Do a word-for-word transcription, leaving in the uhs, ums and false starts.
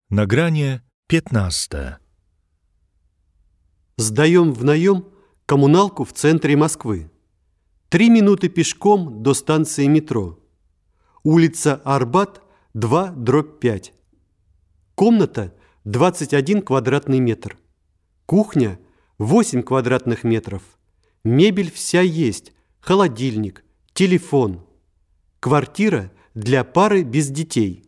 Nagranie piętnaste. Сдаем в наем коммуналку в центре Москвы. Три минуты пешком до станции метро. Улица Арбат, два дробь пять. Комната двадцать один квадратный метр. Кухня восемь квадратных метров. Мебель вся есть, холодильник, телефон. Квартира для пары без детей.